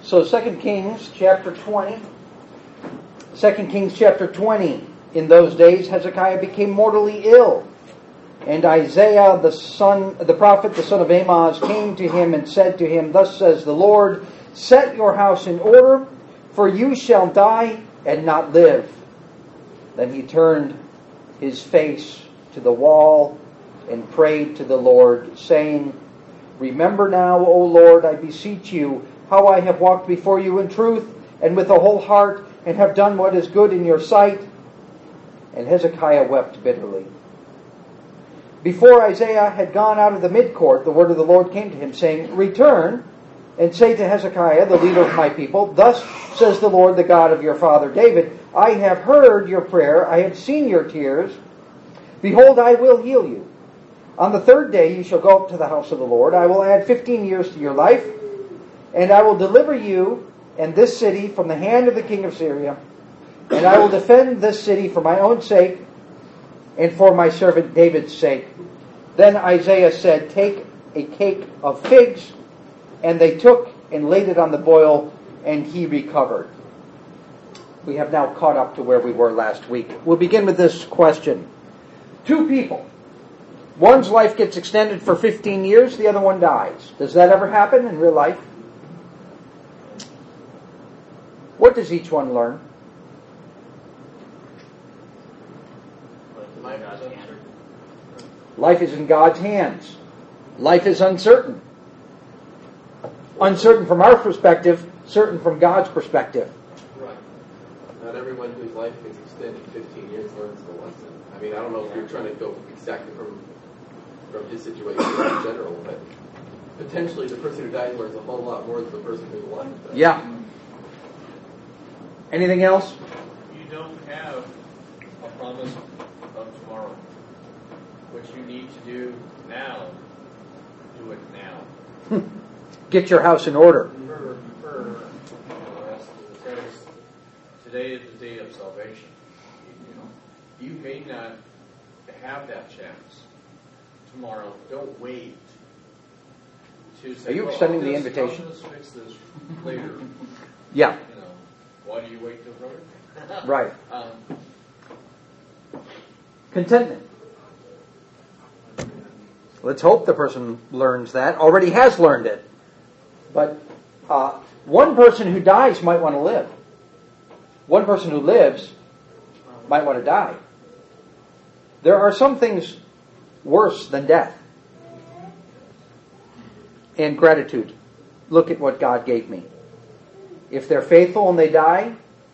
So 2 Kings chapter 20. 2 Kings chapter 20. In those days Hezekiah became mortally ill. And Isaiah the prophet, the son of Amoz, came to him and said to him, Thus says the Lord, Set your house in order, for you shall die and not live. Then he turned his face to the wall and prayed to the Lord, saying, Remember now, O Lord, I beseech you, how I have walked before you in truth and with a whole heart, and have done what is good in your sight. And Hezekiah wept bitterly. Before Isaiah had gone out of the midcourt, the word of the Lord came to him, saying, Return and say to Hezekiah, the leader of my people, Thus says the Lord, the God of your father David, I have heard your prayer, I have seen your tears. Behold, I will heal you. On the third day you shall go up to the house of the Lord. I will add 15 years to your life, and I will deliver you and this city from the hand of the king of Syria, and I will defend this city for my own sake and for my servant David's sake. Then Isaiah said, Take a cake of figs. And they took and laid it on the boil, and he recovered. We have now caught up to where we were last week. We'll begin with this question. Two people. One's life gets extended for 15 years, the other one dies. Does that ever happen in real life? What does each one learn? Life is in God's hands. Life is uncertain. Uncertain from our perspective, certain from God's perspective. Right. Not everyone whose life gets extended 15 years learns the lesson. I mean, I don't know if you're trying to go exactly from his situation in general, but potentially the person who dies learns a whole lot more than the person who's alive does. Yeah. Anything else? You don't have a promise of tomorrow. What you need to do now, do it now. Get your house in order. It says, today is the day of salvation. You may not have that chance tomorrow. Don't wait to say, Are you extending the invitation? I'll just fix this later. Yeah. Why do you wait till later? Right. Contentment. Let's hope the person learns that, already has learned it. But one person who dies might want to live. One person who lives might want to die. There are some things worse than death. And gratitude. Look at what God gave me. If they're faithful and they die,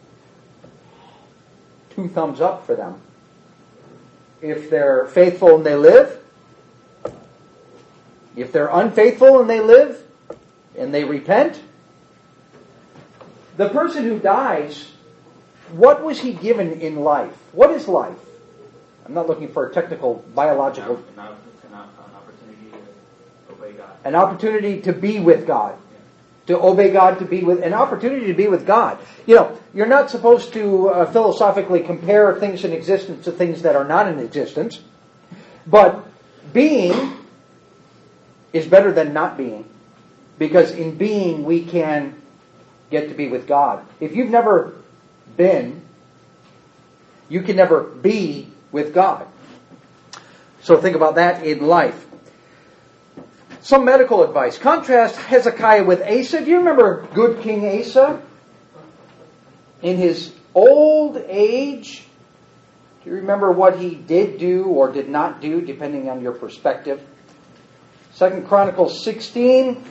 2 thumbs up for them. If they're faithful and they live, if they're unfaithful and they live, and they repent, the person who dies, what was he given in life? What is life? I'm not looking for a technical, biological... An opportunity to obey God. An opportunity to be with God. To obey God, to be with... An opportunity to be with God. You're not supposed to philosophically compare things in existence to things that are not in existence. But being is better than not being. Because in being, we can get to be with God. If you've never been, you can never be with God. So think about that in life. Some medical advice. Contrast Hezekiah with Asa. Do you remember good King Asa? In his old age, do you remember what he did do or did not do, depending on your perspective? 2 Chronicles 16.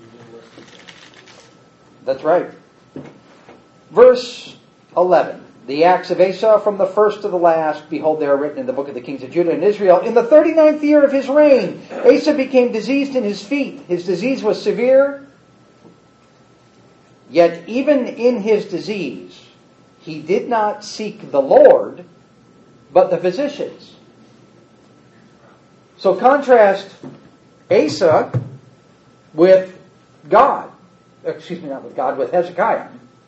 That's right. Verse 11. The acts of Asa from the first to the last, behold, they are written in the book of the kings of Judah and Israel. In the 39th year of his reign, Asa became diseased in his feet. His disease was severe. Yet even in his disease, he did not seek the Lord, but the physicians. So contrast Asa with God. Excuse me, not with God, with Hezekiah.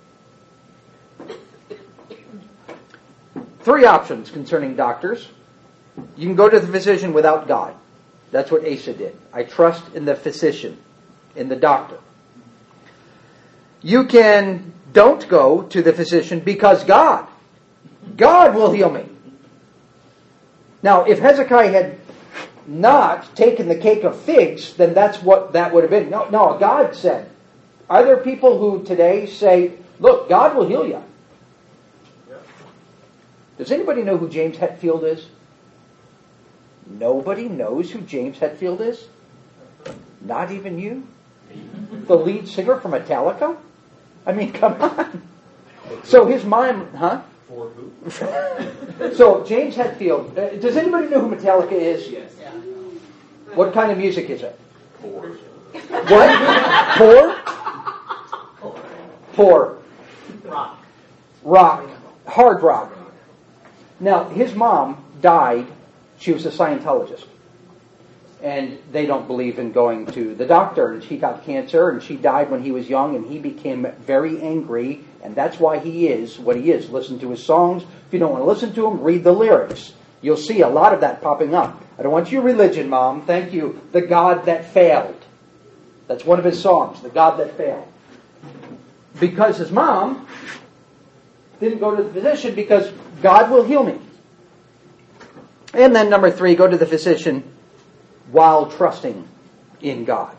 3 options concerning doctors. You can go to the physician without God. That's what Asa did. I trust in the physician, in the doctor. You can don't go to the physician because God will heal me. Now, if Hezekiah had not taken the cake of figs, then that's what that would have been. No, God said. Are there people who today say, look, God will heal you? Yeah. Does anybody know who James Hetfield is? Nobody knows who James Hetfield is? Not even you? The lead singer from Metallica? I mean, come on. So his mom, huh? For who? So James Hetfield, does anybody know who Metallica is? Yes. Yeah. What kind of music is it? For. What? Poor. Rock. Hard rock. Now, his mom died. She was a Scientologist. And they don't believe in going to the doctor. And she got cancer, and she died when he was young, and he became very angry, and that's why he is what he is. Listen to his songs. If you don't want to listen to him, read the lyrics. You'll see a lot of that popping up. I don't want your religion, Mom. Thank you. The God That Failed. That's one of his songs, The God That Failed. Because his mom didn't go to the physician because God will heal me. And then number 3, go to the physician while trusting in God.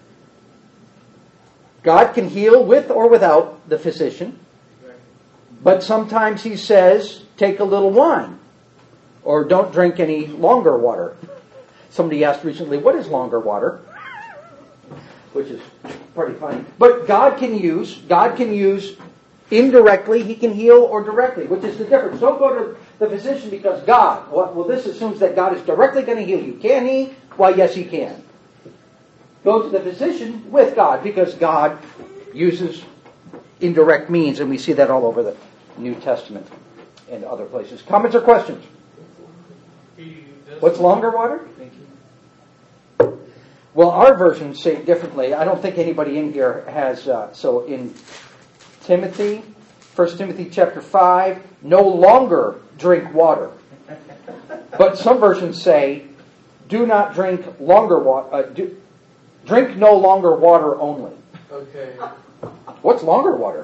God can heal with or without the physician. But sometimes he says, take a little wine. Or don't drink any longer water. Somebody asked recently, what is longer water? Which is pretty funny. But God can use indirectly, he can heal, or directly, which is the difference. Don't go to the physician because God. Well, this assumes that God is directly going to heal you. Can he? Why, yes, he can. Go to the physician with God because God uses indirect means, and we see that all over the New Testament and other places. Comments or questions? What's longer water? Thank you. Well, our versions say it differently. I don't think anybody in here has. So in Timothy, 1 Timothy chapter 5, no longer drink water. But some versions say, do not drink longer water. Drink no longer water only. Okay. What's longer water?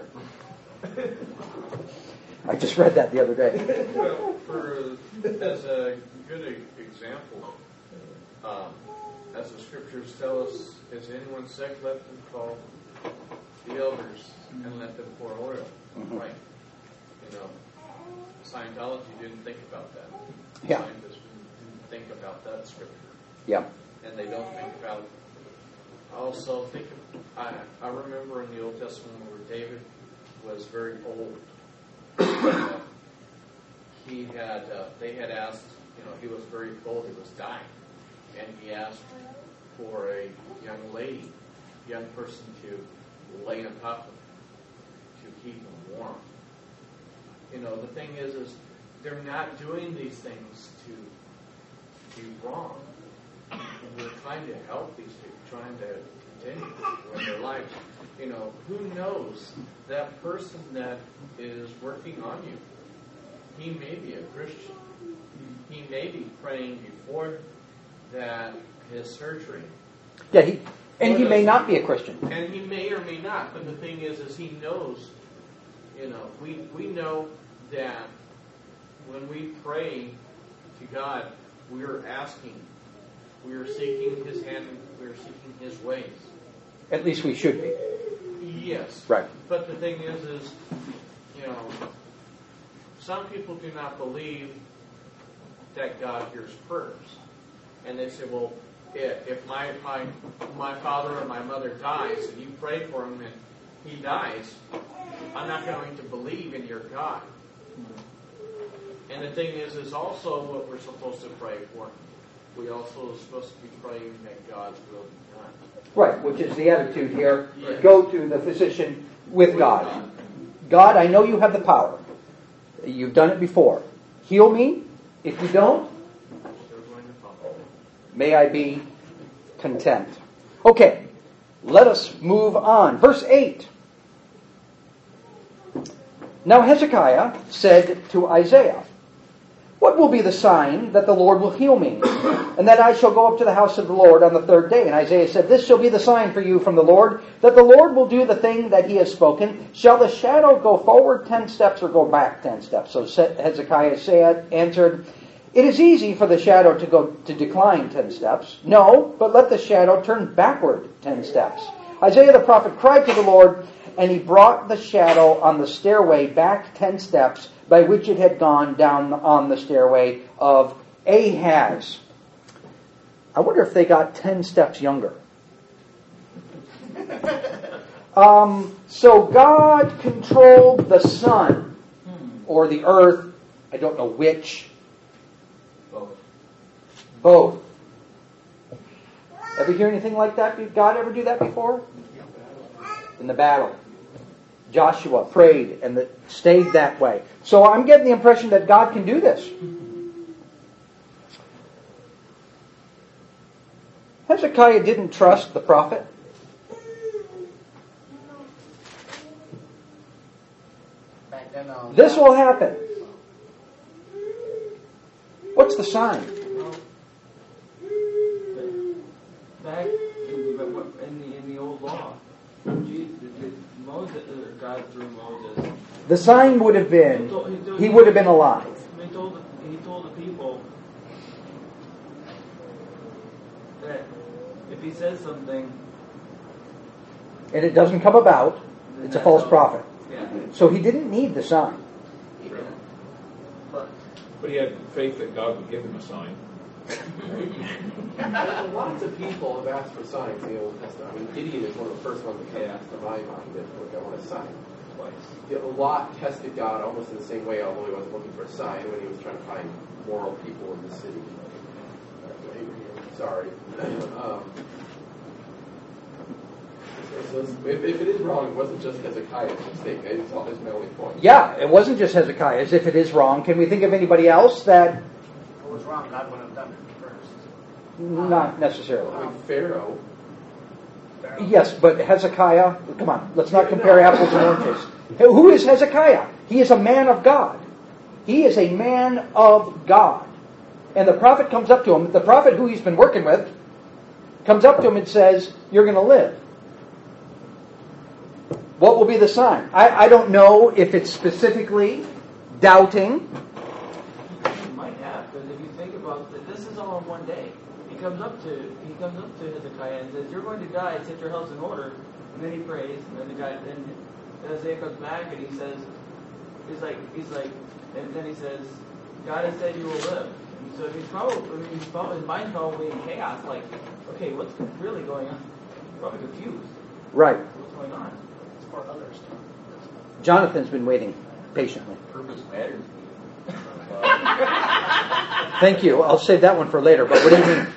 I just read that the other day. Well, as a good example, as the scriptures tell us, is anyone sick, let them call the elders and let them pour oil. Mm-hmm. Right. You know, Scientology didn't think about that. Yeah. Scientists didn't think about that scripture. Yeah. And they don't think about it. Also, I remember in the Old Testament where David was very old. They had asked, he was very old, he was dying. And he asked for a young person to lay on top of him, to keep him warm. The thing is they're not doing these things to be wrong. We're trying to help these people, trying to continue with their lives. Who knows that person that is working on you? He may be a Christian. He may be praying before his surgery. Yeah, he may not be a Christian. And he may or may not. But the thing is he knows. We know that when we pray to God, we are asking. We are seeking His hand. We are seeking His ways. At least we should be. Yes. Right. But the thing is some people do not believe that God hears prayers, and they say, "Well, if my father or my mother dies, and you pray for him and he dies, I'm not going to believe in your God." And the thing is also what we're supposed to pray for. We also are supposed to be praying that God's will be done. Right, which is the attitude here. Yes. Go to the physician with God. God, I know you have the power. You've done it before. Heal me. If you don't, They're going to follow. may I be content. Okay, let us move on. Verse 8. Now Hezekiah said to Isaiah, What will be the sign that the Lord will heal me, and that I shall go up to the house of the Lord on the third day? And Isaiah said, This shall be the sign for you from the Lord, that the Lord will do the thing that he has spoken. Shall the shadow go forward 10 steps or go back 10 steps? So Hezekiah answered, It is easy for the shadow to decline 10 steps. No, but let the shadow turn backward 10 steps. Isaiah the prophet cried to the Lord, and he brought the shadow on the stairway back 10 steps, by which it had gone down on the stairway of Ahaz. I wonder if they got 10 steps younger. So God controlled the sun, or the earth, I don't know which. Both. Ever hear anything like that? Did God ever do that before? In the battle. Joshua prayed and it stayed that way. So I'm getting the impression that God can do this. Hezekiah didn't trust the prophet. This will happen. What's the sign? Back in the old law, Moses, God through Moses. The sign would have been, he would have been alive. He told the people that if he says something, and it doesn't come about, it's a false prophet. Yeah. So he didn't need the sign. But he had faith that God would give him a sign. Lots of people have asked for signs in the Old Testament. I mean, Gideon is one of the first ones that comes to my mind that, look, I want a sign. Lot tested God almost in the same way, although he wasn't looking for a sign, when he was trying to find moral people in the city. Sorry. So if it is wrong, it wasn't just Hezekiah's mistake. That's my only point. Yeah, it wasn't just Hezekiah's. If it is wrong, can we think of anybody else that... If it was wrong, God wouldn't have done it first. Not necessarily. I mean, Pharaoh. Yes, but Hezekiah, come on, let's not compare apples and oranges. Who is Hezekiah? He is a man of God. He is a man of God. And the prophet comes up to him, the prophet who he's been working with, comes up to him and says, You're going to live. What will be the sign? I don't know if it's specifically doubting. You might have, because if you think about it, this is all in one day. He comes up to Hezekiah and says, You're going to die, set your house in order. And then he prays, and then Isaiah comes back and he says, he's like, and then he says, God has said you will live. And so his mind's probably in chaos, like, okay, what's really going on? He's probably confused. Right. What's going on? It's for others. Jonathan's been waiting patiently. Purpose matters. Thank you. I'll save that one for later, but what do you mean?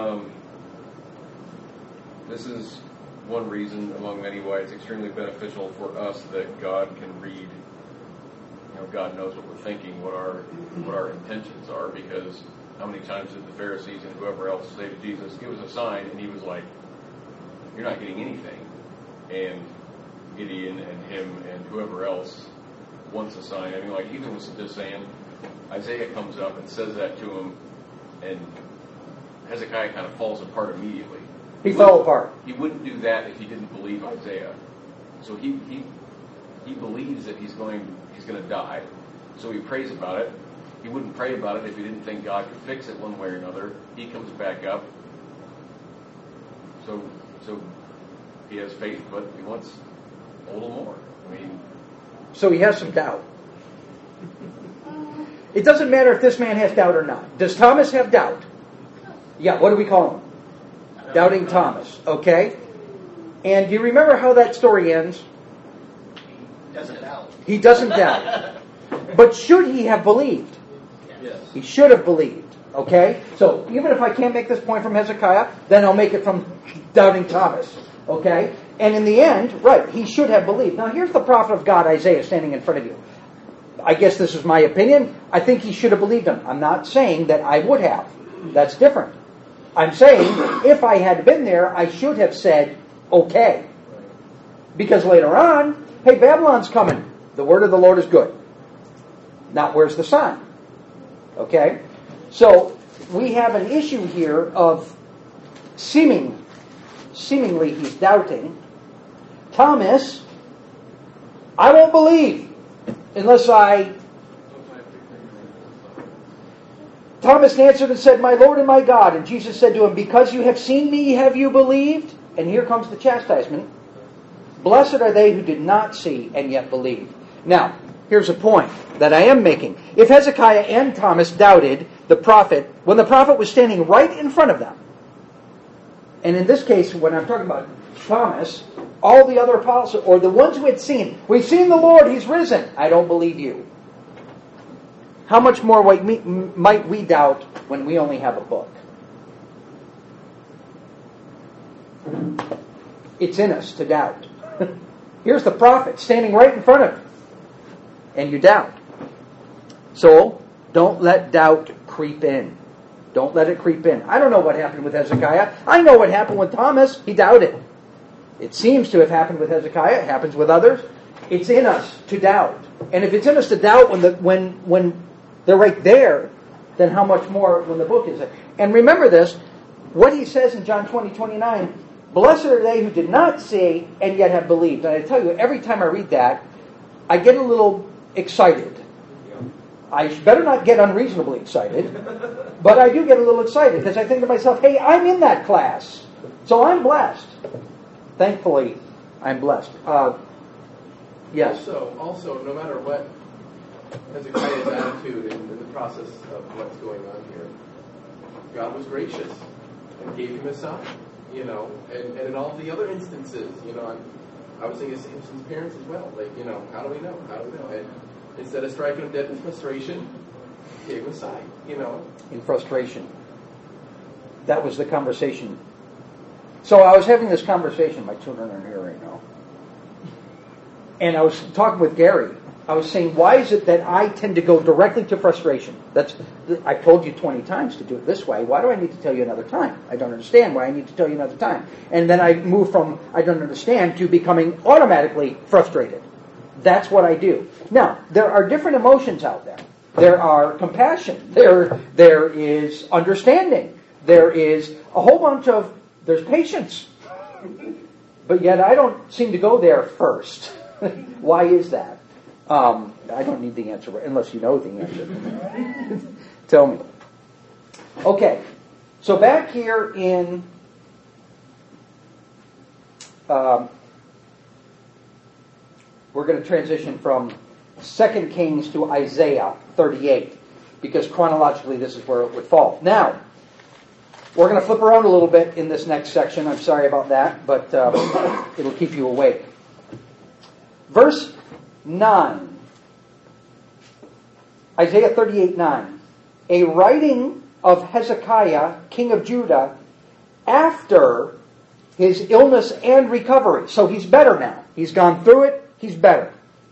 This is one reason among many why it's extremely beneficial for us that God can read. You know, God knows what we're thinking, what our intentions are, because how many times did the Pharisees and whoever else say to Jesus, give us a sign, and he was like, you're not getting anything. And Gideon and him and whoever else wants a sign. I mean, like, even was just saying, Isaiah comes up and says that to him, and Hezekiah kind of falls apart immediately. He fell apart. He wouldn't do that if he didn't believe Isaiah. So he believes that he's going to die. So he prays about it. He wouldn't pray about it if he didn't think God could fix it one way or another. He comes back up. So he has faith, but he wants a little more. I mean, So he has some doubt. It doesn't matter if this man has doubt or not. Does Thomas have doubt? Yeah, what do we call him? Doubting Thomas. Okay. And do you remember how that story ends? Doesn't doubt. He doesn't doubt. But should he have believed? Yes. He should have believed. Okay? So even if I can't make this point from Hezekiah, then I'll make it from doubting Thomas. Okay? And in the end, right, he should have believed. Now here's the prophet of God, Isaiah, standing in front of you. I guess this is my opinion. I think he should have believed him. I'm not saying that I would have. That's different. I'm saying if I had been there, I should have said, okay. Because later on, hey, Babylon's coming. The word of the Lord is good. Not where's the sign? Okay? So we have an issue here of seemingly he's doubting. Thomas, I won't believe unless I... Thomas answered and said, My Lord and my God. And Jesus said to him, Because you have seen me, have you believed? And here comes the chastisement. Blessed are they who did not see and yet believe. Now, here's a point that I am making. If Hezekiah and Thomas doubted the prophet, when the prophet was standing right in front of them, and in this case, when I'm talking about Thomas, all the other apostles, or the ones who had seen, we've seen the Lord, He's risen. I don't believe you. How much more might we doubt when we only have a book? It's in us to doubt. Here's the prophet standing right in front of you, and you doubt. So, don't let doubt creep in. Don't let it creep in. I don't know what happened with Hezekiah. I know what happened with Thomas. He doubted. It seems to have happened with Hezekiah. It happens with others. It's in us to doubt. And if it's in us to doubt when they're right there, then how much more when the book is there? And remember this, what he says in John 20:29, Blessed are they who did not see and yet have believed. And I tell you, every time I read that, I get a little excited. I better not get unreasonably excited, but I do get a little excited because I think to myself, hey, I'm in that class, so I'm blessed. Thankfully, I'm blessed. Yes? Also, no matter what Hezekiah's attitude in the process of what's going on here, God was gracious and gave him a son, and in all the other instances, I was thinking of Samson's parents as well. Like, how do we know? And instead of striking him dead in frustration, gave him a sign, In frustration. That was the conversation. So I was having this conversation, my children are here right now. And I was talking with Gary. I was saying, why is it that I tend to go directly to frustration? I've told you 20 times to do it this way. Why do I need to tell you another time? I don't understand why I need to tell you another time. And then I move from I don't understand to becoming automatically frustrated. That's what I do. Now, there are different emotions out there. There are compassion. There is understanding. There is a whole bunch of, there's patience. But yet I don't seem to go there first. Why is that? I don't need the answer, unless you know the answer. Tell me. Okay, so back here in we're going to transition from 2 Kings to Isaiah 38, because chronologically this is where it would fall. Now, we're going to flip around a little bit in this next section. I'm sorry about that, but it'll keep you awake. Verse 9. Isaiah 38:9. A writing of Hezekiah, king of Judah, after his illness and recovery. So he's better now. He's gone through it. He's better.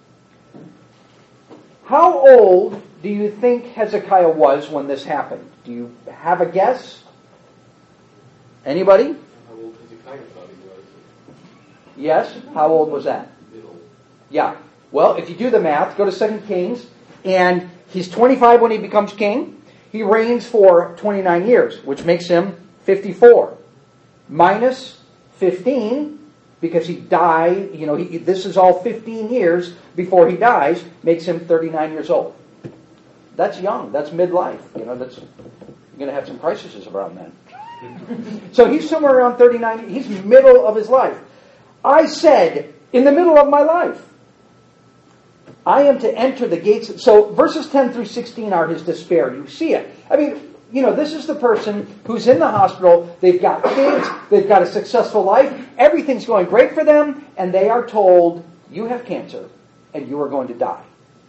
How old do you think Hezekiah was when this happened? Do you have a guess? Anybody? How old Hezekiah thought he was? Yes? How old was that? Middle. Yeah. Well, if you do the math, go to 2 Kings, and he's 25 when he becomes king. He reigns for 29 years, which makes him 54. Minus 15, because he died, this is all 15 years before he dies, makes him 39 years old. That's young. That's midlife. You're going to have some crises around then. So he's somewhere around 39. He's middle of his life. I said, in the middle of my life, I am to enter the gates. So verses 10 through 16 are his despair. You see it. I mean, this is the person who's in the hospital. They've got kids. They've got a successful life. Everything's going great for them. And they are told, you have cancer and you are going to die.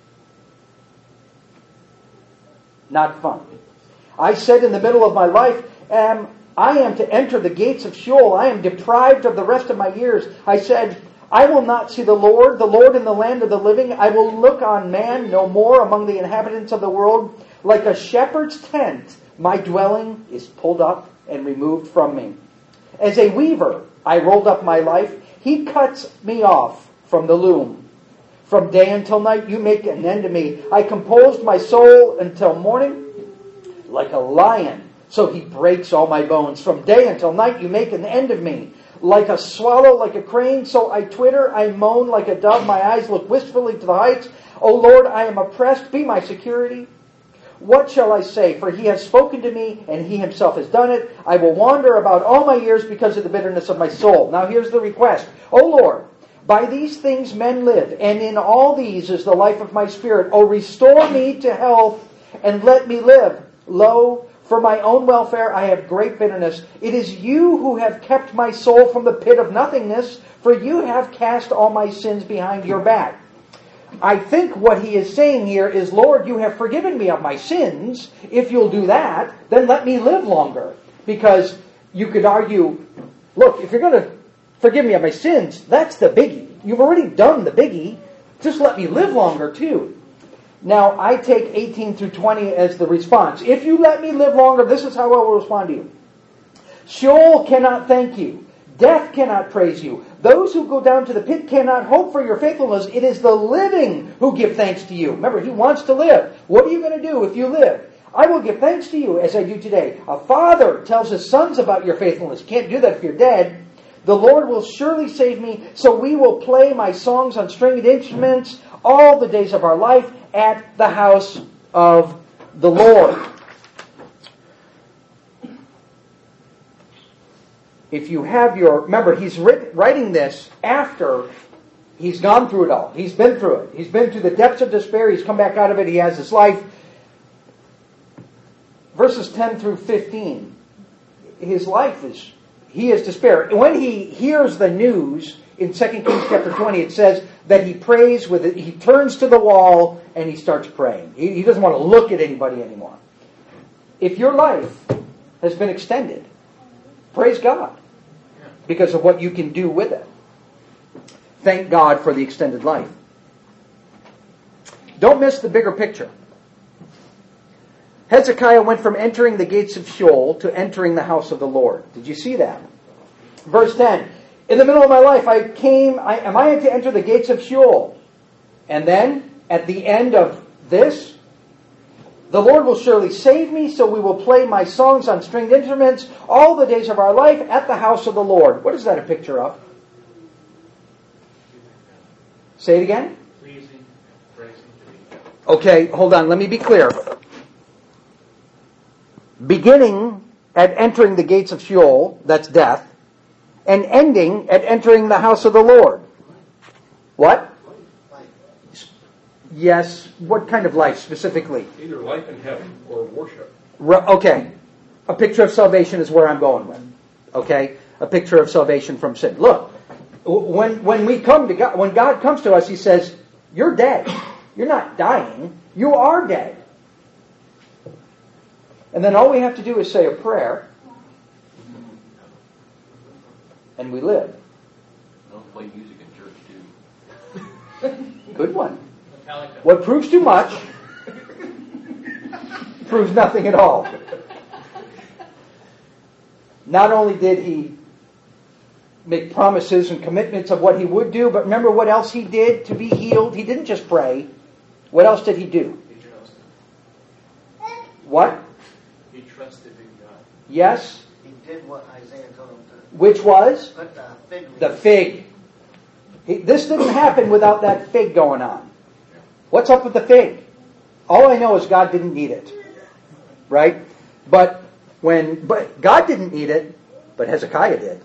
Not fun. I said in the middle of my life, I am to enter the gates of Sheol. I am deprived of the rest of my years. I said, I will not see the Lord in the land of the living. I will look on man no more among the inhabitants of the world. Like a shepherd's tent, my dwelling is pulled up and removed from me. As a weaver, I rolled up my life. He cuts me off from the loom. From day until night, you make an end of me. I composed my soul until morning. like a lion, so he breaks all my bones. From day until night you make an end of me. Like a swallow, like a crane, so I twitter, I moan like a dove. My eyes look wistfully to the heights. O Lord, I am oppressed. Be my security. What shall I say? For he has spoken to me, and he himself has done it. I will wander about all my years because of the bitterness of my soul. Now here's the request. O Lord, by these things men live, and in all these is the life of my spirit. O restore me to health, and let me live. Lo, for my own welfare I have great bitterness. It is you who have kept my soul from the pit of nothingness, for you have cast all my sins behind your back. I think what he is saying here is, Lord, you have forgiven me of my sins. If you'll do that, then let me live longer. Because you could argue, look, if you're going to forgive me of my sins, that's the biggie. You've already done the biggie. Just let me live longer too. Now, I take 18 through 20 as the response. If you let me live longer, this is how I will respond to you. Sheol cannot thank you. Death cannot praise you. Those who go down to the pit cannot hope for your faithfulness. It is the living who give thanks to you. Remember, he wants to live. What are you going to do if you live? I will give thanks to you as I do today. A father tells his sons about your faithfulness. Can't do that if you're dead. The Lord will surely save me, so we will play my songs on stringed instruments all the days of our life at the house of the Lord. If you have your... Remember, he's writing this after he's gone through it all. He's been through it. He's been through the depths of despair. He's come back out of it. He has his life. Verses 10 through 15. His life is... He is despair. When he hears the news in 2 Kings chapter 20, it says that he prays with it. He turns to the wall and he starts praying. He doesn't want to look at anybody anymore. If your life has been extended, praise God because of what you can do with it. Thank God for the extended life. Don't miss the bigger picture. Hezekiah went from entering the gates of Sheol to entering the house of the Lord. Did you see that? Verse 10. In the middle of my life I to enter the gates of Sheol. And then, at the end of this, the Lord will surely save me, so we will play my songs on stringed instruments all the days of our life at the house of the Lord. What is that a picture of? Say it again. Pleasing, praising to me. Okay, hold on. Let me be clear. Beginning at entering the gates of Sheol, that's death, and ending at entering the house of the Lord. What? Yes. What kind of life specifically? Either life in heaven or worship. Okay. A picture of salvation is where I'm going with. Okay? A picture of salvation from sin. Look, when we come to God, when God comes to us, He says, "You're dead. You're not dying. You are dead." And then all we have to do is say a prayer, and we live. Don't play music in church, too. Good one. Metallica. What proves too much proves nothing at all. Not only did he make promises and commitments of what he would do, but remember what else he did to be healed? He didn't just pray. What else did he do? He trusted. What? He trusted in God. Yes. He did what Isaiah told him to. Which was? Put the fig leaf. The fig. This didn't happen without that fig going on. What's up with the fig? All I know is God didn't need it. Right? But God didn't need it, but Hezekiah did.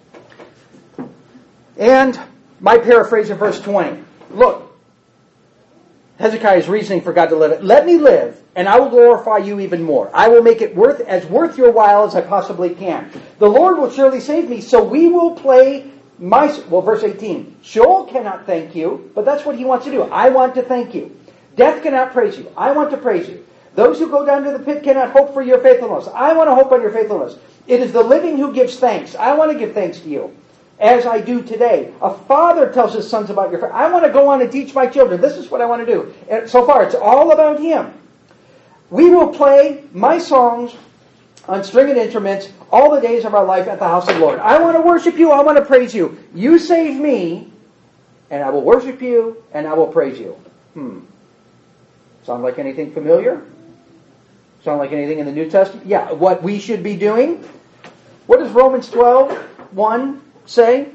And my paraphrase of verse 20. Look, Hezekiah's reasoning for God to let it. Let me live, and I will glorify you even more. I will make it worth your while as I possibly can. The Lord will surely save me, so we will play verse 18. Sheol cannot thank you, but that's what he wants to do. I want to thank you. Death cannot praise you. I want to praise you. Those who go down to the pit cannot hope for your faithfulness. I want to hope on your faithfulness. It is the living who gives thanks. I want to give thanks to you, as I do today. A father tells his sons about your faith. I want to go on and teach my children. This is what I want to do. And so far, it's all about him. We will play my songs on stringed instruments all the days of our life at the house of the Lord. I want to worship you. I want to praise you. You save me, and I will worship you, and I will praise you. Sound like anything familiar? Sound like anything in the New Testament? Yeah, what we should be doing? What does Romans 12:1 say?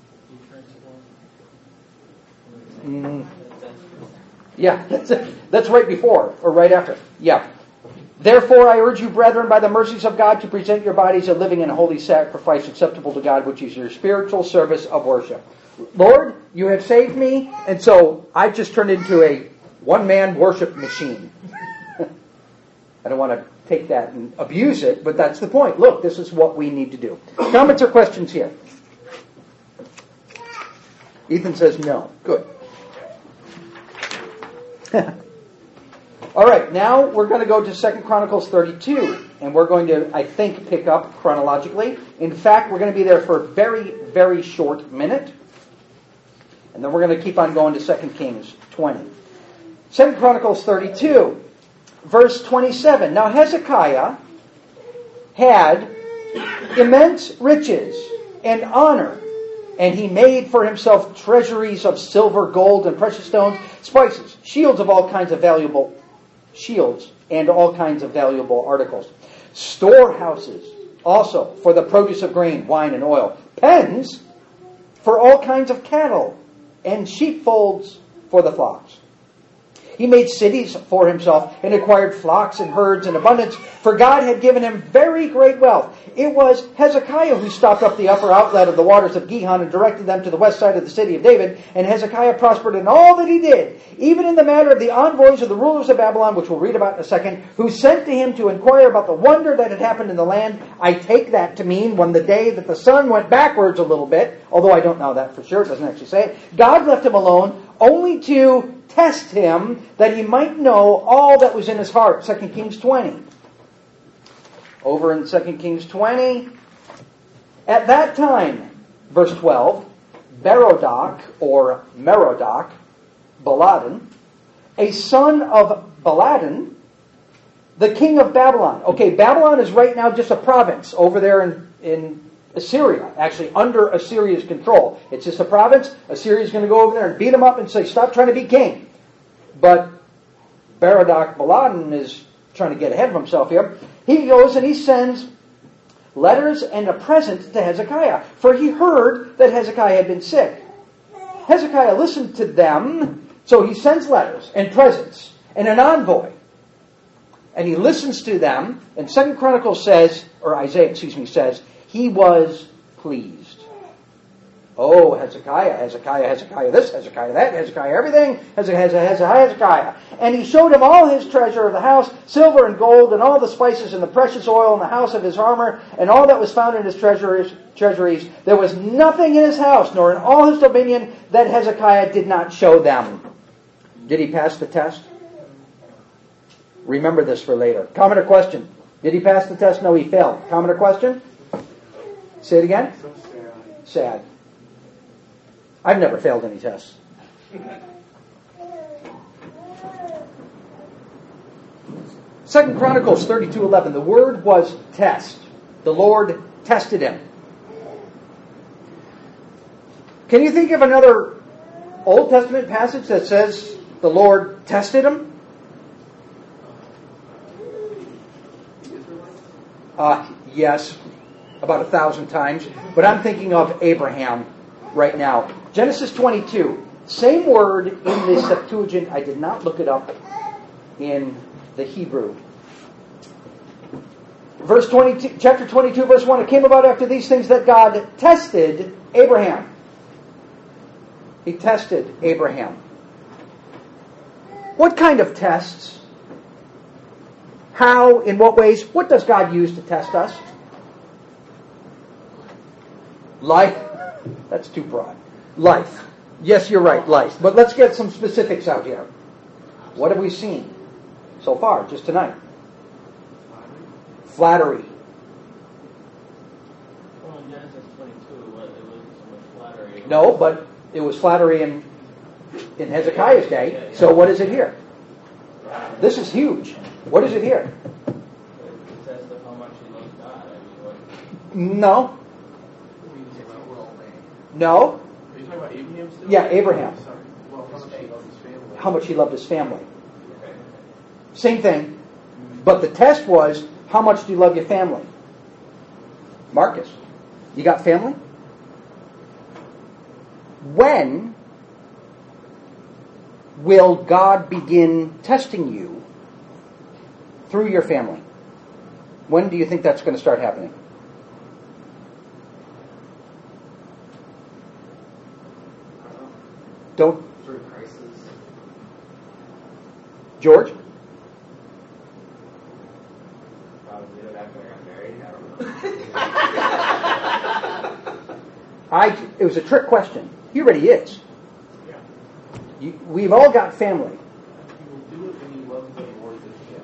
Yeah, that's right before, or right after. Yeah. Therefore, I urge you, brethren, by the mercies of God, to present your bodies a living and holy sacrifice acceptable to God, which is your spiritual service of worship. Lord, you have saved me, and so I've just turned into a one-man worship machine. I don't want to take that and abuse it, but that's the point. Look, this is what we need to do. Comments or questions here? Ethan says no. Good. All right, now we're going to go to 2 Chronicles 32, and we're going to, I think, pick up chronologically. In fact, we're going to be there for a very, very short minute, and then we're going to keep on going to 2 Kings 20. 2 Chronicles 32, verse 27. Now Hezekiah had immense riches and honor, and he made for himself treasuries of silver, gold, and precious stones, spices, shields of all kinds of valuable shields, and all kinds of valuable articles. Storehouses also for the produce of grain, wine, and oil. Pens for all kinds of cattle, and sheepfolds for the flocks. He made cities for himself and acquired flocks and herds in abundance, for God had given him very great wealth. It was Hezekiah who stopped up the upper outlet of the waters of Gihon and directed them to the west side of the city of David, and Hezekiah prospered in all that he did, even in the matter of the envoys of the rulers of Babylon, which we'll read about in a second, who sent to him to inquire about the wonder that had happened in the land. I take that to mean when the day that the sun went backwards a little bit, although I don't know that for sure, it doesn't actually say it, God left him alone only to test him that he might know all that was in his heart. 2 Kings 20. Over in 2 Kings 20, at that time, verse 12, Berodach, or Merodach, Baladan, a son of Baladan, the king of Babylon. Okay, Babylon is right now just a province over there in Assyria, actually under Assyria's control. It's just a province. Assyria's going to go over there and beat them up and say, stop trying to be king. But Berodach Baladan is trying to get ahead of himself here. He goes and he sends letters and a present to Hezekiah, for he heard that Hezekiah had been sick. Hezekiah listened to them, so he sends letters and presents and an envoy. And he listens to them, and 2 Chronicles says, or Isaiah, says, he was pleased. Oh, Hezekiah, this, Hezekiah that, Hezekiah everything, Hezekiah. And he showed him all his treasure of the house, silver and gold, and all the spices and the precious oil in the house of his armor, and all that was found in his treasuries. There was nothing in his house, nor in all his dominion, that Hezekiah did not show them. Did he pass the test? Remember this for later. Comment or question? Did he pass the test? No, he failed. Comment or question? Say it again. Sad. I've never failed any tests. 2 Chronicles 32:11. The word was test. The Lord tested him. Can you think of another Old Testament passage that says the Lord tested him? Yes, about 1,000 times. But I'm thinking of Abraham right now. Genesis 22. Same word in the Septuagint. I did not look it up in the Hebrew. Verse 22, chapter 22, verse 1. It came about after these things that God tested Abraham. He tested Abraham. What kind of tests? How? In what ways? What does God use to test us? Life. That's too broad. Life. Yes, you're right, life. But let's get some specifics out here. What have we seen so far, just tonight? Flattery. Well, in Genesis 22, it wasn't so much flattery. No, but it was flattery in Hezekiah's day. So what is it here? This is huge. What is it here? The test of how much he loves God. No. No. Are you talking about Abraham still? Yeah, Abraham. Sorry. Well, how much he loved his family. How much he loved his family. Same thing. But the test was, how much do you love your family? Marcus, you got family? When will God begin testing you through your family? When do you think that's going to start happening? Don't. Through crisis. George? Probably after I got married. I don't know. It was a trick question. He already is. We've all got family. You will do it when you love them more than him.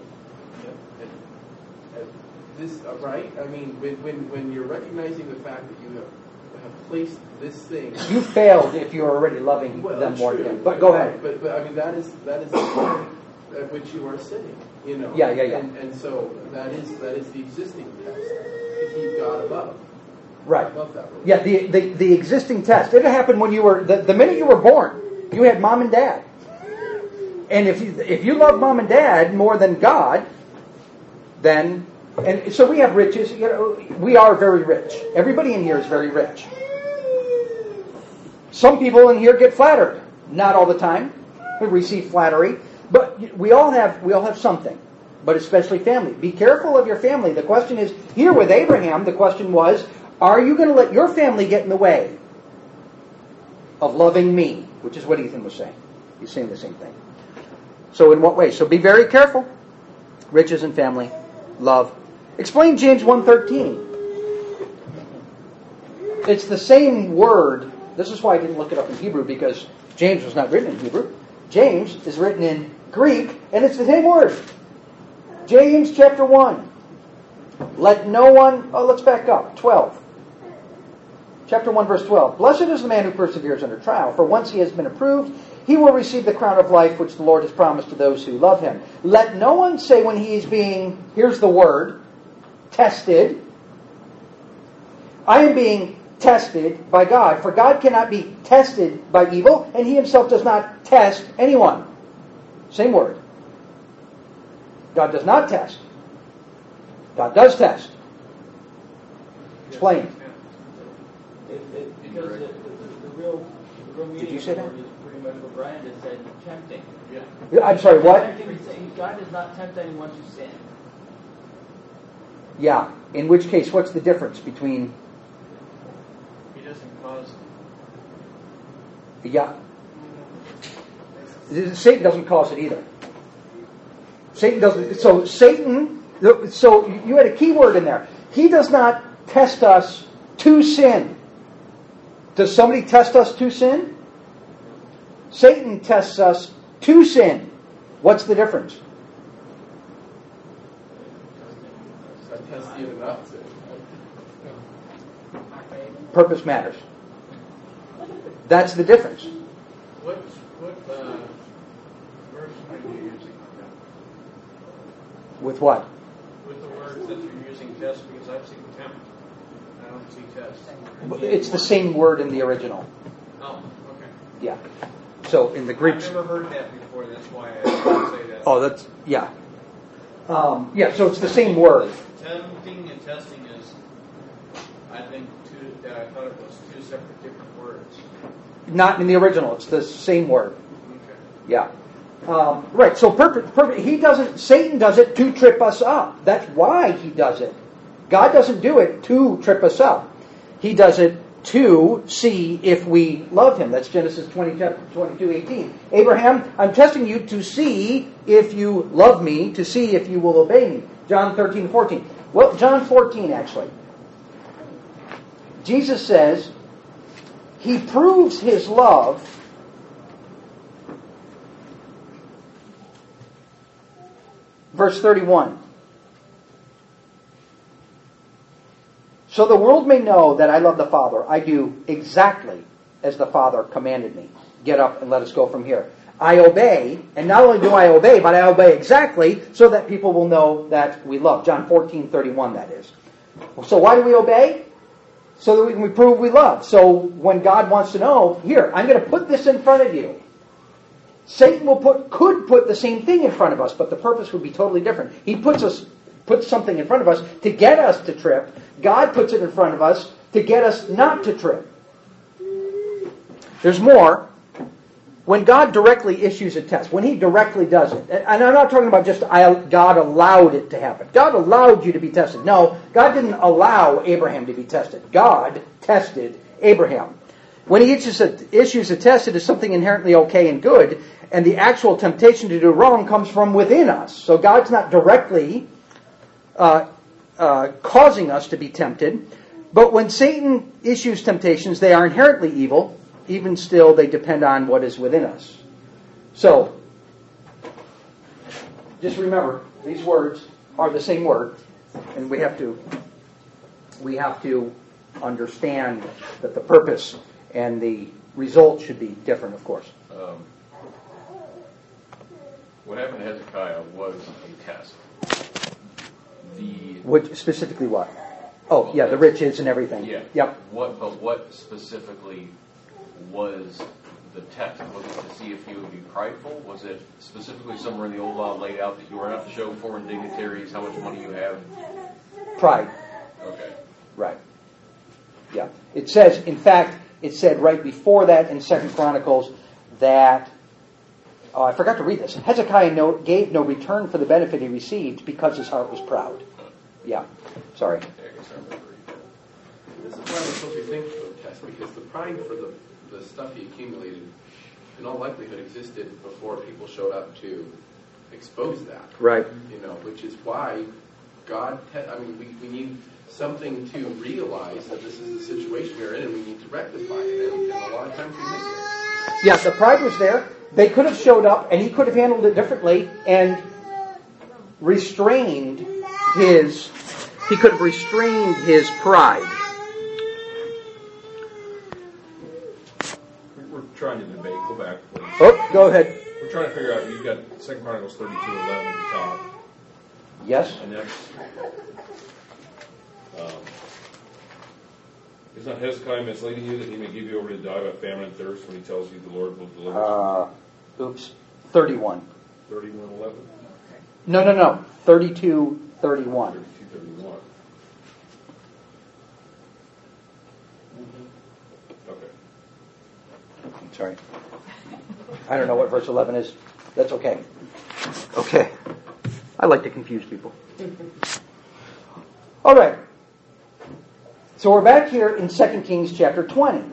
This, right? I mean, when you're recognizing the fact that you have placed this thing. You failed if you're already loving them more than him. But go ahead. But I mean, that is the point at which you are sinning. You know. Yeah. And so that is the existing test to keep God above. Right. Above that. Yeah. The existing test. It happened when you were the minute you were born. You had mom and dad. And if you love mom and dad more than God, then, and so we have riches. You know, we are very rich. Everybody in here is very rich. Some people in here get flattered. Not all the time. We receive flattery, but we all have something. But especially family. Be careful of your family. The question is, here with Abraham, the question was, are you going to let your family get in the way of loving me? Which is what Ethan was saying. He's saying the same thing. So in what way? So be very careful. Riches and family. Love. Explain James 1:13. It's the same word. This is why I didn't look it up in Hebrew, because James was not written in Hebrew. James is written in Greek, and it's the same word. James chapter 1. Let no one... let's back up. 12. Chapter 1, verse 12. Blessed is the man who perseveres under trial, for once he has been approved, he will receive the crown of life which the Lord has promised to those who love him. Let no one say when he is being, here's the word, tested, I am being tested by God. For God cannot be tested by evil, and he himself does not test anyone. Same word. God does not test. God does test. Explain. Because the real meaning Did you say that? is pretty much what Brian just said, tempting. Yeah. I'm sorry, what? God does not tempt anyone to sin. Yeah. In which case, what's the difference between... He doesn't cause. Yeah. Satan doesn't cause it either. Satan doesn't... So Satan... So you had a key word in there. He does not test us to sin. Does somebody test us to sin? Satan tests us to sin. What's the difference? I test you enough to. Purpose matters. That's the difference. What verse are you using? With what? With the words that you're using, test, because I've seen tempt. I don't see test. It's the same word in the original. Oh, okay. Yeah. So in the Greek... I've never heard that before, that's why I say that. Oh, that's... Yeah. Yeah, so it's the same word. Tempting and testing is, I think, I thought it was two separate different words. Not in the original. It's the same word. Okay. Yeah. Right. So he doesn't. Satan does it to trip us up. That's why he does it. God doesn't do it to trip us up. He does it to see if we love him. That's Genesis 22:18. Abraham, I'm testing you to see if you love me, to see if you will obey me. John 13:14. Well, John 14 actually. Jesus says he proves his love verse 31. So the world may know that I love the Father. I do exactly as the Father commanded me. Get up and let us go from here. I obey, and not only do I obey, but I obey exactly so that people will know that we love. John 14:31, that is. So why do we obey? So that we can prove we love. So when God wants to know, here, I'm going to put this in front of you. Satan could put the same thing in front of us, but the purpose would be totally different. He puts something in front of us to get us to trip. God puts it in front of us to get us not to trip. There's more. When God directly issues a test, when He directly does it, and I'm not talking about just God allowed it to happen. God allowed you to be tested. No, God didn't allow Abraham to be tested. God tested Abraham. When He issues a test, it is something inherently okay and good, and the actual temptation to do wrong comes from within us. So God's not directly causing us to be tempted. But when Satan issues temptations, they are inherently evil. Even still, they depend on what is within us. So, just remember, these words are the same word, and we have to understand that the purpose and the result should be different, of course. What happened to Hezekiah was a test. Specifically what? Oh, yeah, the riches and everything. Yeah. Yep. What specifically was the test? Was it to see if he would be prideful? Was it specifically somewhere in the old law laid out that you were not to show foreign dignitaries how much money you have? Pride. Okay. Right. Yeah. It says, in fact, it said right before that in 2 Chronicles that, I forgot to read this, Hezekiah gave no return for the benefit he received because his heart was proud. Yeah. Sorry. This is why we're supposed to be thankful for the test, because the pride for the stuff he accumulated in all likelihood existed before people showed up to expose that. Right. Which is why God, we need something to realize that this is the situation we're in and we need to rectify it. And a lot of times we miss it. Yeah, the pride was there. They could have showed up and he could have handled it differently and restrained his pride. We're trying to debate. Go back, please. Oh, go ahead. We're trying to figure out, you've got 2 Chronicles 32:11 at the top. Yes? And that's... is not Hezekiah misleading you that he may give you over to die by famine and thirst when he tells you the Lord will deliver you? 31. 31:11? No. 32:31. 32:31. Okay. I'm sorry. I don't know what verse 11 is. That's okay. Okay. I like to confuse people. All right. So we're back here in 2 Kings chapter 20.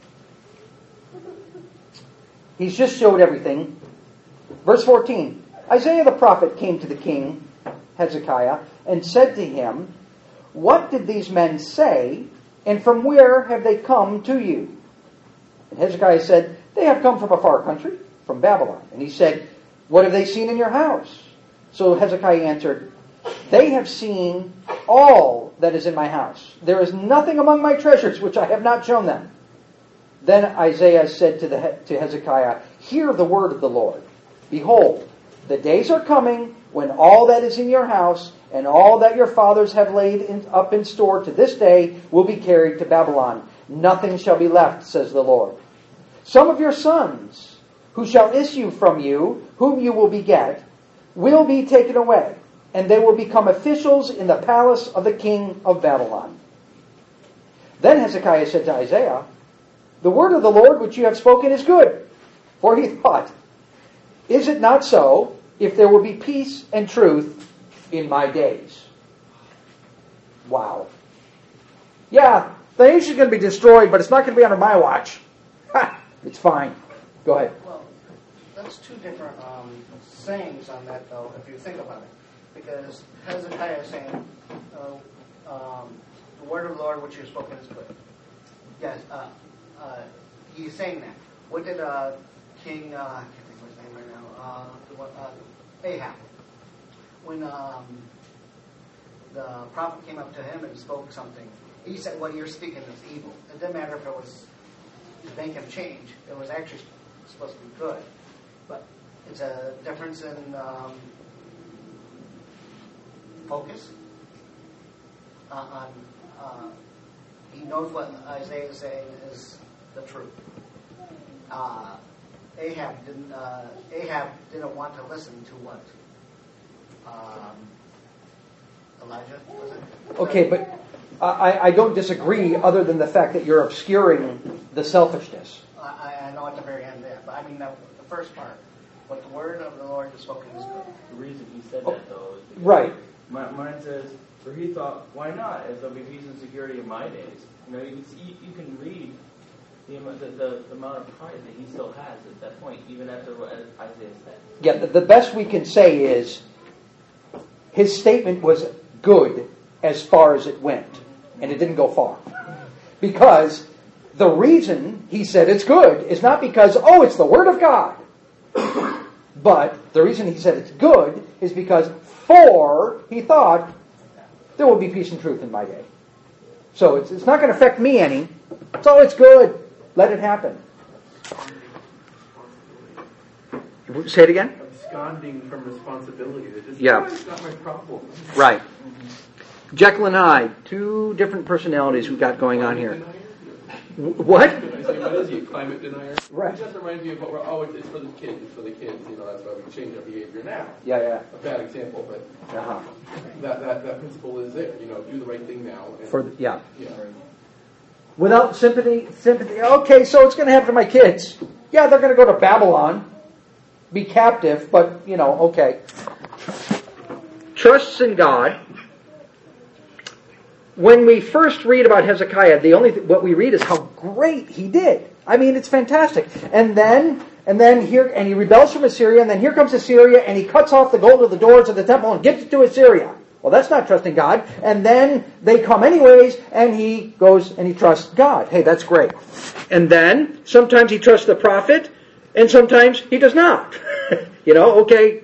He's just showed everything. Verse 14. Isaiah the prophet came to the king, Hezekiah, and said to him, "What did these men say, and from where have they come to you?" And Hezekiah said, "They have come from a far country, from Babylon." And he said, "What have they seen in your house?" So Hezekiah answered, "They have seen all that is in my house. There is nothing among my treasures which I have not shown them." Then Isaiah said to Hezekiah, "Hear the word of the Lord. Behold, the days are coming when all that is in your house and all that your fathers have laid up in store to this day will be carried to Babylon. Nothing shall be left, says the Lord. Some of your sons, who shall issue from you, whom you will beget, will be taken away, and they will become officials in the palace of the king of Babylon." Then Hezekiah said to Isaiah, "The word of the Lord which you have spoken is good." For he thought, "Is it not so, if there will be peace and truth in my days?" Wow. Yeah, the nation's going to be destroyed, but it's not going to be under my watch. Ha! It's fine. Go ahead. Well, that's two different sayings on that, though, if you think about it. Because Hezekiah is saying, the word of the Lord which you have spoken is good. Yes, he's saying that. What did King, I can't think of his name right now, Ahab, when the prophet came up to him and spoke something, he said, "What you're speaking is evil." It didn't matter if it was to make him change. It was actually supposed to be good. But it's a difference in focus. He knows what Isaiah is saying is the truth. Ahab didn't want to listen to what Elijah was it? Okay, but I don't disagree other than the fact that you're obscuring the selfishness. I know at the very end there, but I mean the first part. What the word of the Lord is spoken is good. The reason he said that, though, is because Right. Mine says, for he thought, why not? As there'll be peace and security in my days. You know, you can read the amount of pride that he still has at that point, even after what Isaiah said. Yeah, the best we can say is his statement was good as far as it went, and it didn't go far. Because the reason he said it's good is not because, oh, it's the Word of God. But the reason he said it's good is because he thought there will be peace and truth in my day. So it's not going to affect me any. So it's good. Let it happen. Say it again? Absconding from responsibility. Yeah. It's not my problem. Right. Jekyll and Hyde, two different personalities we've got going on here. What? I say, what is he, climate denier? Right. It just reminds me of what it's for the kids, you know, that's why we change our behavior now. Yeah. A bad example, but Uh-huh. that principle is there, you know, do the right thing now. And, Yeah. Yeah. Without sympathy, okay, so it's going to happen to my kids. Yeah, they're going to go to Babylon, be captive, but, you know, okay. Trusts in God. When we first read about Hezekiah, what we read is how great he did. I mean, it's fantastic. And then he rebels from Assyria, and then here comes Assyria, and he cuts off the gold of the doors of the temple and gives it to Assyria. Well, that's not trusting God. And then they come anyways, and he goes and he trusts God. Hey, that's great. And then sometimes he trusts the prophet, and sometimes he does not. You know, okay,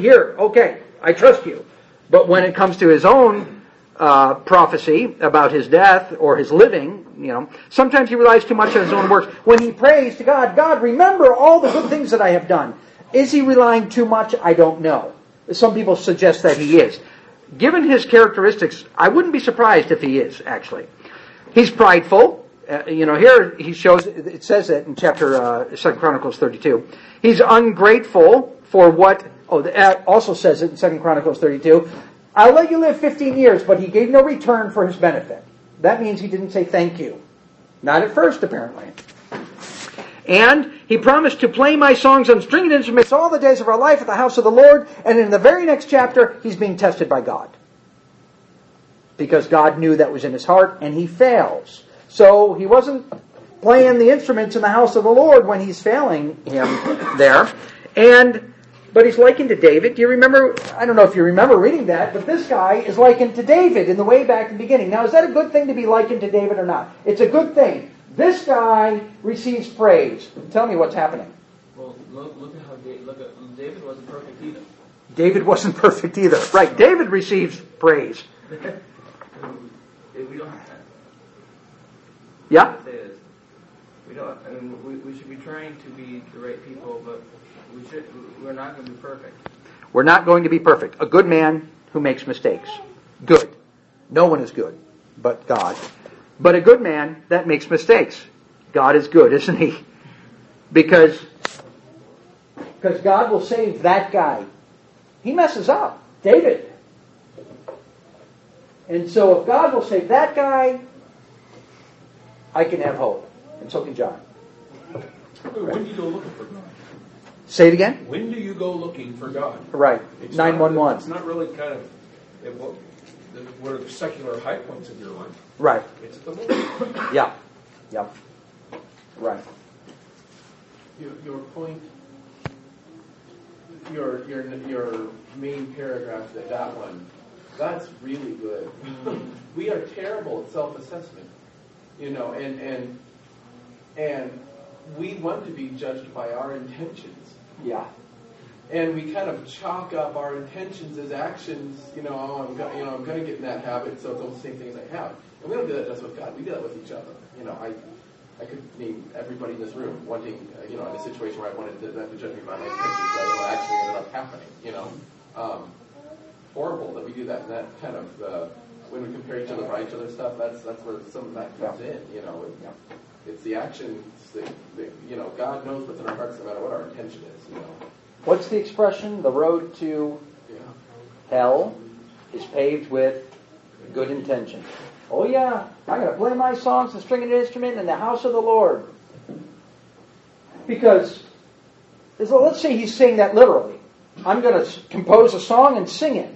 I trust you. But when it comes to his own prophecy about his death or his living, you know, sometimes he relies too much on his own works. When he prays to God, God, remember all the good things that I have done. Is he relying too much? I don't know. Some people suggest that he is. Given his characteristics, I wouldn't be surprised if he is, actually. He's prideful. Here he shows, it says that in chapter 2 Chronicles 32. He's ungrateful for what, it also says it in 2 Chronicles 32. I'll let you live 15 years, but he gave no return for his benefit. That means he didn't say thank you. Not at first, apparently. And he promised to play my songs on stringed instruments all the days of our life at the house of the Lord. And in the very next chapter, he's being tested by God. Because God knew that was in his heart, and he fails. So he wasn't playing the instruments in the house of the Lord when he's failing him there. But he's likened to David. Do you remember? I don't know if you remember reading that, but this guy is likened to David in the way back in the beginning. Now, is that a good thing to be likened to David or not? It's a good thing. This guy receives praise. Tell me what's happening. Well, look at how David wasn't perfect either. David wasn't perfect either. Right, David receives praise. We don't have that. Yeah? We don't. I mean, we should be trying to be the right people, but we're not going to be perfect. We're not going to be perfect. A good man who makes mistakes. Good. No one is good but God. But a good man that makes mistakes. God is good, isn't he? Because God will save that guy. He messes up. David. And so if God will save that guy, I can have hope. And so can John. When do you go looking for God? Say it again? When do you go looking for God? Right. It's 911. It's not really kind of what are the secular high points of your life. Right. It's at the moment. Yeah. Yep. Right. Your point, your main paragraph, that one, that's really good. We are terrible at self-assessment, and we want to be judged by our intentions. Yeah. And we kind of chalk up our intentions as actions. I'm going to get in that habit, so it's all the same thing as I have. And we don't do that just with God. We do that with each other. I could name everybody in this room wanting, in a situation where I wanted them to judge me by my intentions rather than what actually ended up happening. Horrible that we do that. And that kind of when we compare each other by each other stuff, that's where some of that comes in. It's the actions that God knows what's in our hearts no matter what our intention is. What's the expression? The road to hell is paved with good intention. Oh yeah, I'm going to play my songs and string an instrument in the house of the Lord. Because, let's say he's saying that literally. I'm going to compose a song and sing it.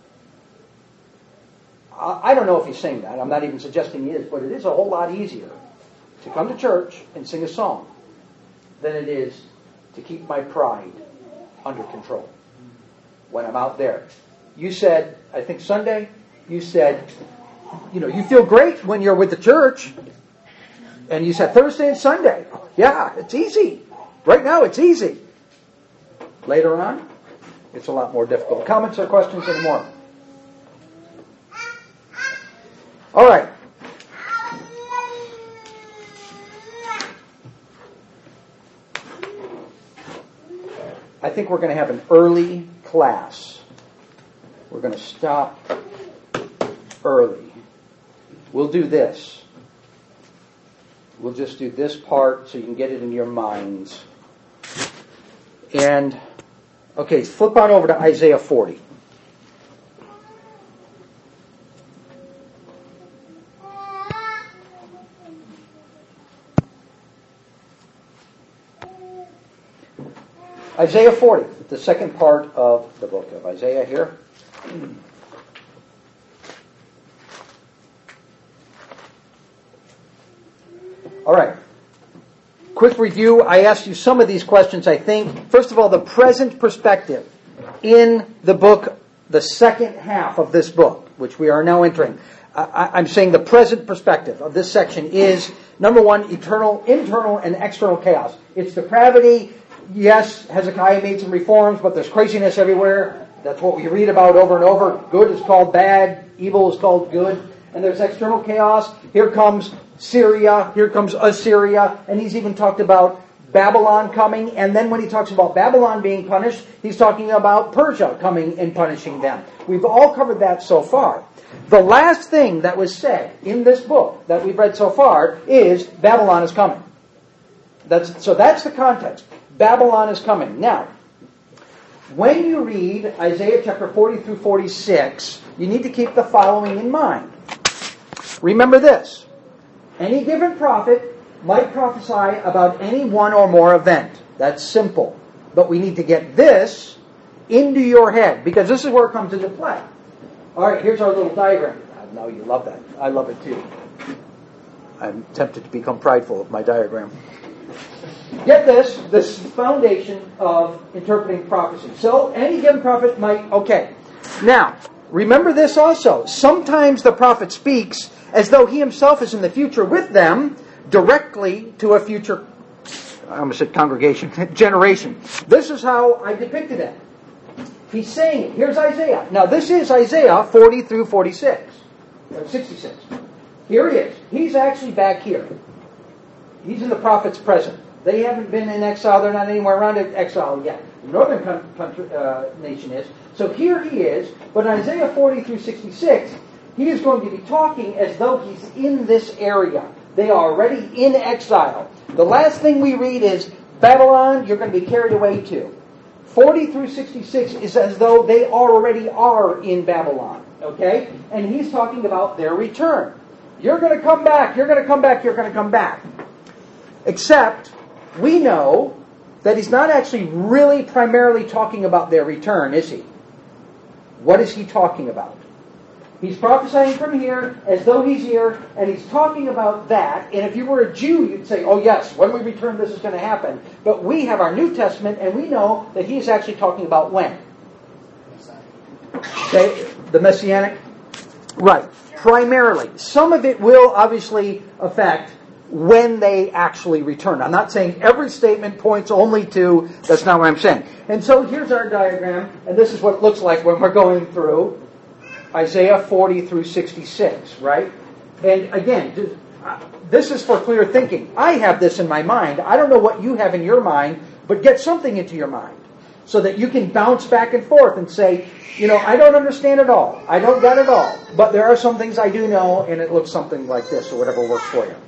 I don't know if he's saying that. I'm not even suggesting he is, but it is a whole lot easier to come to church and sing a song than it is to keep my pride under control when I'm out there. You said, I think Sunday, you said, you feel great when you're with the church. And you said Thursday and Sunday. Yeah, it's easy. Right now it's easy. Later on, it's a lot more difficult. Comments or questions anymore? All right. I think we're going to have an early class. We're going to stop early. We'll do this. We'll just do this part so you can get it in your minds. And, okay, flip on over to Isaiah 40. Isaiah 40, the second part of the book of Isaiah here. All right. Quick review. I asked you some of these questions, I think. First of all, the present perspective in the book, the second half of this book, which we are now entering. I'm saying the present perspective of this section is, number one, internal and external chaos. It's depravity. Yes, Hezekiah made some reforms, but there's craziness everywhere. That's what we read about over and over. Good is called bad. Evil is called good. And there's external chaos. Here comes Syria. Here comes Assyria. And he's even talked about Babylon coming. And then when he talks about Babylon being punished, he's talking about Persia coming and punishing them. We've all covered that so far. The last thing that was said in this book that we've read so far is Babylon is coming. That's the context. Babylon is coming. Now, when you read Isaiah chapter 40 through 46, you need to keep the following in mind. Remember this. Any given prophet might prophesy about any one or more event. That's simple. But we need to get this into your head, because this is where it comes into play. All right, here's our little diagram. I know you love that. I love it too. I'm tempted to become prideful of my diagram. Get this foundation of interpreting prophecy. So any given prophet might, okay. Now, remember this also. Sometimes the prophet speaks as though he himself is in the future with them, directly to a future, I almost said congregation, generation. This is how I depicted it. He's saying it. Here's Isaiah. Now this is Isaiah 40 through 66. 66. Here he is. He's actually back here. He's in the prophet's present. They haven't been in exile. They're not anywhere around exile yet. The northern nation is. So here he is. But in Isaiah 40 through 66, he is going to be talking as though he's in this area. They are already in exile. The last thing we read is, Babylon, you're going to be carried away to. 40 through 66 is as though they already are in Babylon. Okay? And he's talking about their return. You're going to come back. You're going to come back. You're going to come back. Except, we know that he's not actually really primarily talking about their return, is he? What is he talking about? He's prophesying from here as though he's here, and he's talking about that. And if you were a Jew, you'd say, oh yes, when we return this is going to happen. But we have our New Testament, and we know that he's actually talking about when? Okay, the Messianic? Right, primarily. Some of it will obviously affect when they actually return. I'm not saying every statement points only to, that's not what I'm saying. And so here's our diagram, and this is what it looks like when we're going through Isaiah 40 through 66, right? And again, this is for clear thinking. I have this in my mind. I don't know what you have in your mind, but get something into your mind. so that you can bounce back and forth and say, I don't understand it all. I don't get it all. But there are some things I do know, and it looks something like this, or whatever works for you.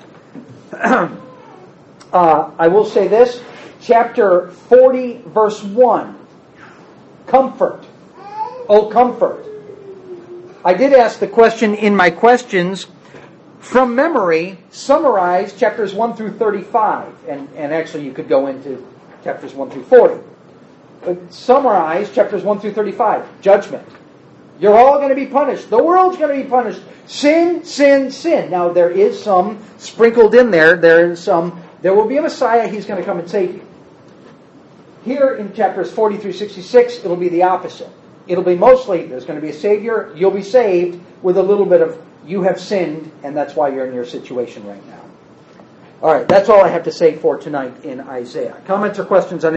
I will say this. Chapter 40, verse 1. Comfort. Oh, comfort. I did ask the question in my questions, from memory, summarize chapters 1 through 35. And actually you could go into chapters 1 through 40. But summarize chapters 1 through 35. Judgment. You're all going to be punished. The world's going to be punished. Sin, sin, sin. Now there is some sprinkled in there. There will be a Messiah. He's going to come and save you. Here in chapters 40 through 66, it'll be the opposite. It'll be mostly, there's going to be a Savior, you'll be saved, with a little bit of, you have sinned, and that's why you're in your situation right now. All right, that's all I have to say for tonight in Isaiah. Comments or questions on